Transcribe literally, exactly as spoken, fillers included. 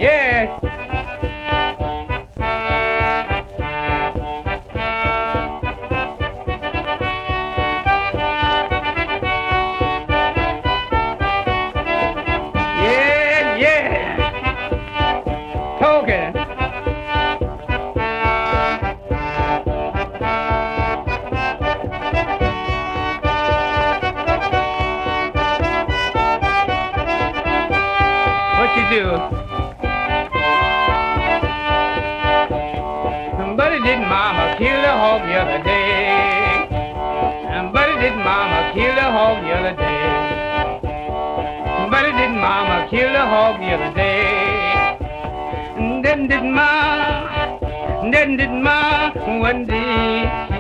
Yes. Yeah, yeah. Talking. What you do? Somebody did mama kill the hog the other day. Somebody did mama kill the hog the other day. Somebody did mama kill the hog the other day. And then did ma, then did ma one day.